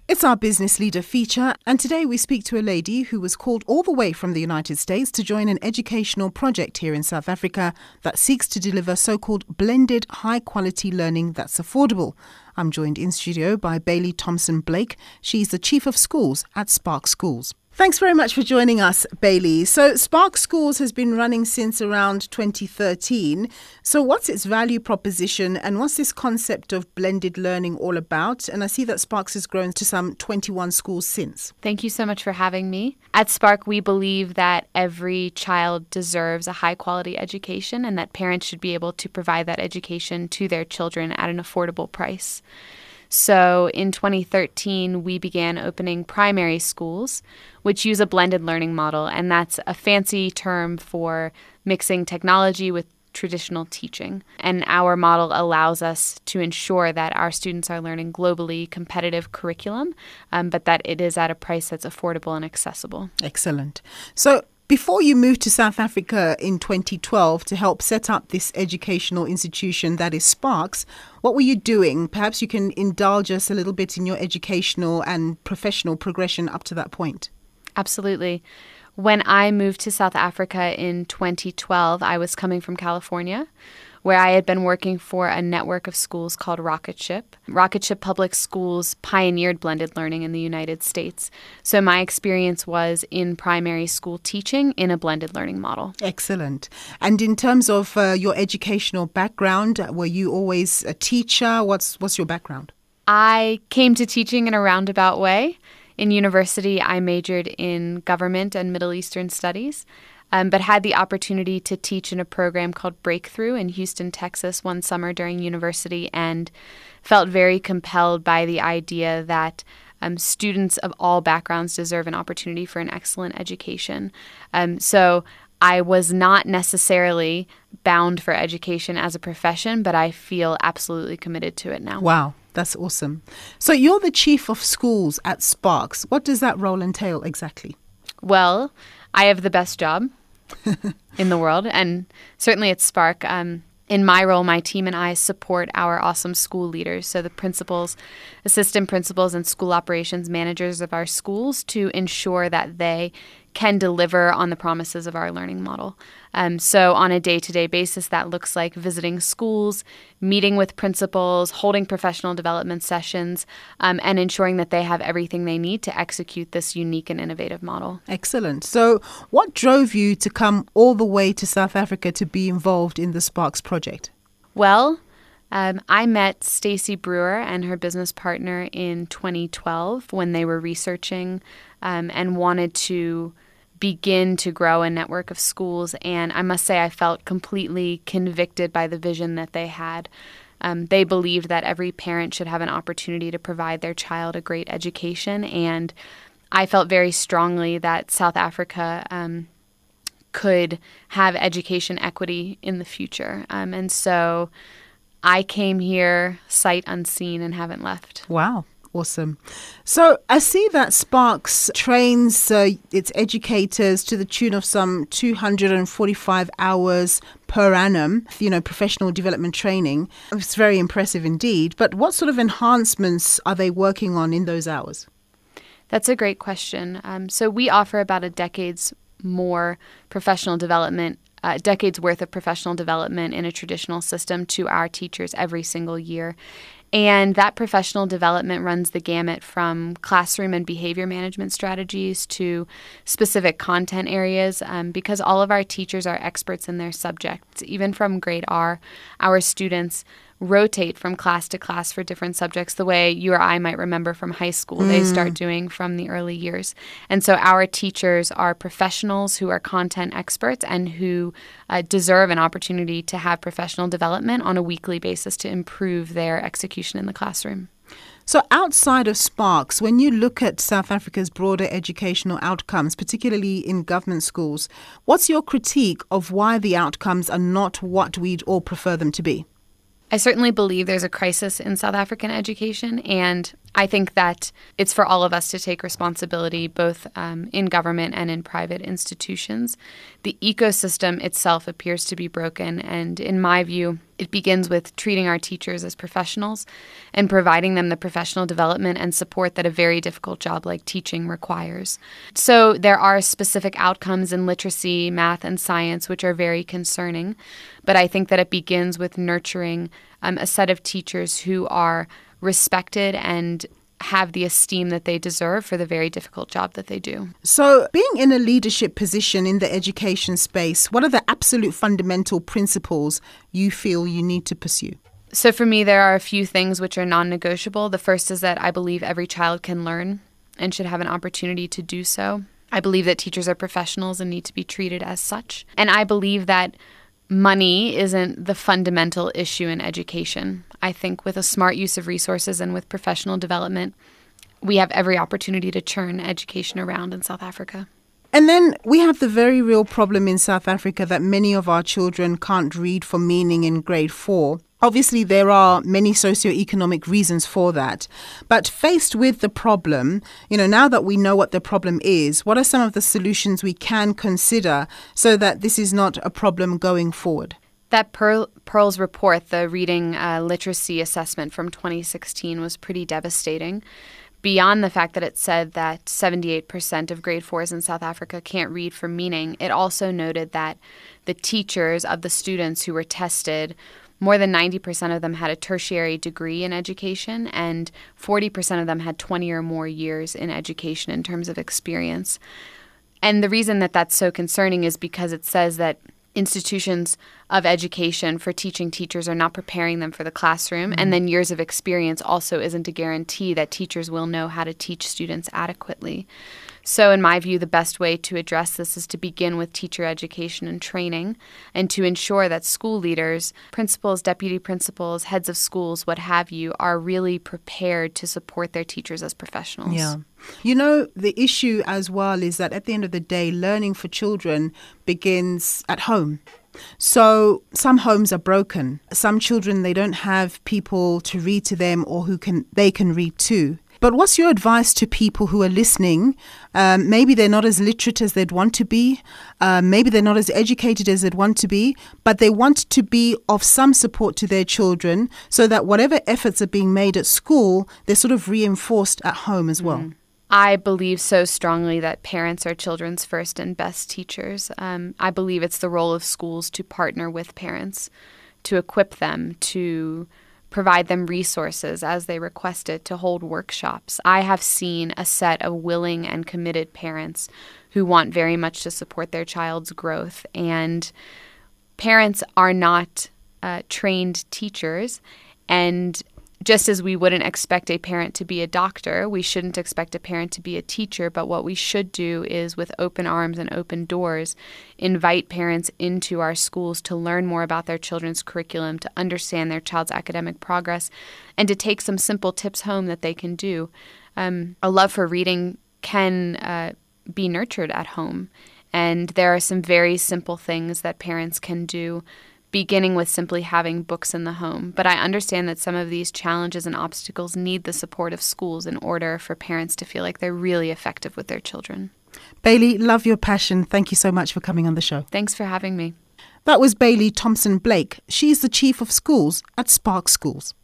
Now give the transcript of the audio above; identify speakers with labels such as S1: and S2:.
S1: It's our Business Leader feature, and today we speak to a lady who was called all the way from the United States to join an educational project here in South Africa that seeks to deliver so-called blended high-quality learning that's affordable. I'm joined in studio by Bailey Thompson-Blake. She's the Chief of Schools at Spark Schools. Thanks very much for joining us, Bailey. So Spark Schools has been running since around 2013. So what's its value proposition and what's this concept of blended learning all about? And I see that Sparks has grown to some 21 schools since.
S2: Thank you so much for having me. At Spark, we believe that every child deserves a high-quality education and that parents should be able to provide that education to their children at an affordable price. So in 2013, we began opening primary schools, which use a blended learning model, and that's a fancy term for mixing technology with traditional teaching. And our model allows us to ensure that our students are learning globally competitive curriculum, but that it is at a price that's affordable and accessible.
S1: Excellent. So before you moved to South Africa in 2012 to help set up this educational institution that is Sparks, what were you doing? Perhaps you can indulge us a little bit in your educational and professional progression up to that point.
S2: Absolutely. When I moved to South Africa in 2012, I was coming from California, where I had been working for a network of schools called Rocket Ship. Rocket Ship Public Schools pioneered blended learning in the United States. So my experience was in primary school teaching in a blended learning model.
S1: Excellent. And in terms of your educational background, were you always a teacher? What's your background?
S2: I came to teaching in a roundabout way. In university, I majored in government and Middle Eastern studies, but had the opportunity to teach in a program called Breakthrough in Houston, Texas one summer during university, and felt very compelled by the idea that students of all backgrounds deserve an opportunity for an excellent education. So I was not necessarily bound for education as a profession, but I feel absolutely committed to it now.
S1: Wow. That's awesome. So you're the Chief of Schools at Sparks. What does that role entail exactly?
S2: Well, I have the best job in the world, and certainly at Spark. In my role, my team and I support our awesome school leaders, so the principals, assistant principals, and school operations managers of our schools to ensure that they can deliver on the promises of our learning model. So on a day-to-day basis, that looks like visiting schools, meeting with principals, holding professional development sessions, and ensuring that they have everything they need to execute this unique and innovative model.
S1: Excellent. So what drove you to come all the way to South Africa to be involved in the Sparks project?
S2: Well, I met Stacey Brewer and her business partner in 2012 when they were researching and wanted to begin to grow a network of schools. And I must say I felt completely convicted by the vision that they had. They believed that every parent should have an opportunity to provide their child a great education. And I felt very strongly that South Africa could have education equity in the future. And so I came here sight unseen and haven't left.
S1: Wow. Awesome. So I see that Sparks trains its educators to the tune of some 245 hours per annum, professional development training. It's very impressive indeed. But what sort of enhancements are they working on in those hours?
S2: That's a great question. So we offer about a decade's more professional development, decades worth of professional development in a traditional system to our teachers every single year. And that professional development runs the gamut from classroom and behavior management strategies to specific content areas because all of our teachers are experts in their subjects. Even from grade R, our students rotate from class to class for different subjects the way you or I might remember from high school. They start doing from the early years. And so our teachers are professionals who are content experts and who deserve an opportunity to have professional development on a weekly basis to improve their execution in the classroom.
S1: So outside of Sparks, when you look at South Africa's broader educational outcomes, particularly in government schools, what's your critique of why the outcomes are not what we'd all prefer them to be?
S2: I certainly believe there's a crisis in South African education, and I think that it's for all of us to take responsibility, both in government and in private institutions. The ecosystem itself appears to be broken, and in my view, it begins with treating our teachers as professionals and providing them the professional development and support that a very difficult job like teaching requires. So there are specific outcomes in literacy, math, and science which are very concerning, but I think that it begins with nurturing a set of teachers who are respected and have the esteem that they deserve for the very difficult job that they do.
S1: So, being in a leadership position in the education space, what are the absolute fundamental principles you feel you need to pursue?
S2: So for me, there are a few things which are non-negotiable. The first is that I believe every child can learn and should have an opportunity to do so. I believe that teachers are professionals and need to be treated as such. And I believe that money isn't the fundamental issue in education. I think with a smart use of resources and with professional development, we have every opportunity to turn education around in South Africa.
S1: And then we have the very real problem in South Africa that many of our children can't read for meaning in grade 4. Obviously, there are many socioeconomic reasons for that. But faced with the problem, now that we know what the problem is, what are some of the solutions we can consider so that this is not a problem going forward?
S2: That Pearl's report, the reading literacy assessment from 2016, was pretty devastating. Beyond the fact that it said that 78% of grade 4s in South Africa can't read for meaning, it also noted that the teachers of the students who were tested, more than 90% of them had a tertiary degree in education, and 40% of them had 20 or more years in education in terms of experience. And the reason that that's so concerning is because it says that institutions of education for teaching teachers are not preparing them for the classroom, and then years of experience also isn't a guarantee that teachers will know how to teach students adequately. So in my view, the best way to address this is to begin with teacher education and training, and to ensure that school leaders, principals, deputy principals, heads of schools, what have you, are really prepared to support their teachers as professionals.
S1: Yeah. The issue as well is that at the end of the day, learning for children begins at home. So some homes are broken. Some children, they don't have people to read to them or they can read to. But what's your advice to people who are listening? Maybe they're not as literate as they'd want to be. Maybe they're not as educated as they'd want to be, but they want to be of some support to their children so that whatever efforts are being made at school, they're sort of reinforced at home as well.
S2: I believe so strongly that parents are children's first and best teachers. I believe it's the role of schools to partner with parents, to equip them, to provide them resources as they request it, to hold workshops. I have seen a set of willing and committed parents who want very much to support their child's growth. And parents are not trained teachers. And just as we wouldn't expect a parent to be a doctor, we shouldn't expect a parent to be a teacher. But what we should do is, with open arms and open doors, invite parents into our schools to learn more about their children's curriculum, to understand their child's academic progress, and to take some simple tips home that they can do. A love for reading can be nurtured at home. And there are some very simple things that parents can do, beginning with simply having books in the home. But I understand that some of these challenges and obstacles need the support of schools in order for parents to feel like they're really effective with their children.
S1: Bailey, love your passion. Thank you so much for coming on the show.
S2: Thanks for having me.
S1: That was Bailey Thompson Blake. She's the Chief of Schools at Spark Schools.